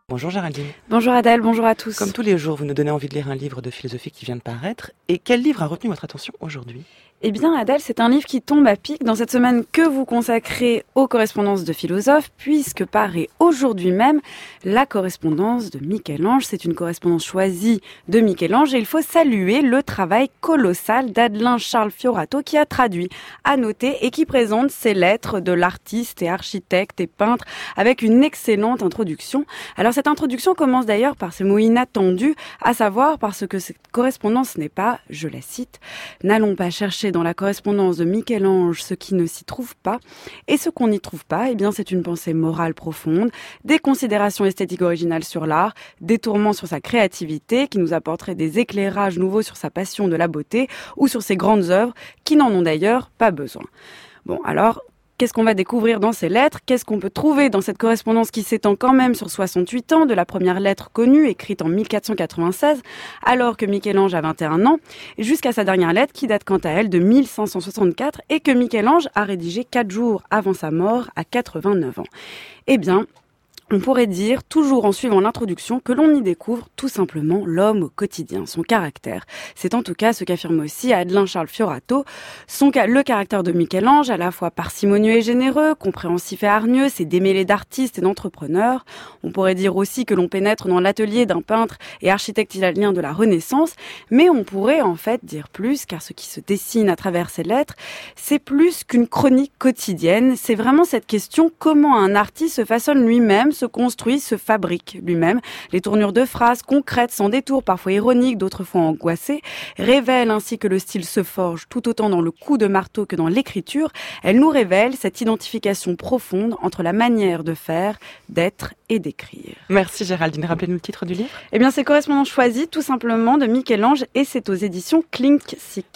Bonjour Géraldine. Bonjour Adèle, bonjour à tous. Comme tous les jours, vous nous donnez envie de lire un livre de philosophie qui vient de paraître. Et quel livre a retenu votre attention aujourd'hui ? Eh bien Adèle, c'est un livre qui tombe à pic dans cette semaine que vous consacrez aux correspondances de philosophes, puisque paraît aujourd'hui même la correspondance de Michel-Ange. C'est une correspondance choisie de Michel-Ange et il faut saluer le travail colossal d'Adelin Charles Fiorato qui a traduit, annoté et qui présente ces lettres de l'artiste et architecte et peintre avec une excellente introduction. Alors cette introduction commence d'ailleurs par ce mot inattendu, à savoir parce que cette correspondance n'est pas, je la cite, « N'allons pas chercher dans la correspondance de Michel-Ange ce qui ne s'y trouve pas, et ce qu'on n'y trouve pas, eh bien c'est une pensée morale profonde, des considérations esthétiques originales sur l'art, des tourments sur sa créativité qui nous apporteraient des éclairages nouveaux sur sa passion de la beauté ou sur ses grandes œuvres qui n'en ont d'ailleurs pas besoin. » Bon, alors, qu'est-ce qu'on va découvrir dans ces lettres ? Qu'est-ce qu'on peut trouver dans cette correspondance qui s'étend quand même sur 68 ans, de la première lettre connue, écrite en 1496, alors que Michel-Ange a 21 ans, jusqu'à sa dernière lettre qui date quant à elle de 1564 et que Michel-Ange a rédigée 4 jours avant sa mort à 89 ans. Eh bien, on pourrait dire, toujours en suivant l'introduction, que l'on y découvre tout simplement l'homme au quotidien, son caractère. C'est en tout cas ce qu'affirme aussi Adelin Charles Fiorato. Le caractère de Michel-Ange, à la fois parcimonieux et généreux, compréhensif et hargneux, c'est démêlé d'artistes et d'entrepreneurs. On pourrait dire aussi que l'on pénètre dans l'atelier d'un peintre et architecte italien de la Renaissance, mais on pourrait en fait dire plus, car ce qui se dessine à travers ces lettres, c'est plus qu'une chronique quotidienne. C'est vraiment cette question, comment un artiste se façonne lui-même, se construit, se fabrique lui-même. Les tournures de phrases concrètes, sans détour, parfois ironiques, d'autres fois angoissées, révèlent ainsi que le style se forge tout autant dans le coup de marteau que dans l'écriture. Elles nous révèlent cette identification profonde entre la manière de faire, d'être et d'écrire. Merci Géraldine. Rappelez-nous le titre du livre ? Eh bien, c'est Correspondance choisie, tout simplement, de Michel-Ange, et c'est aux éditions Klink.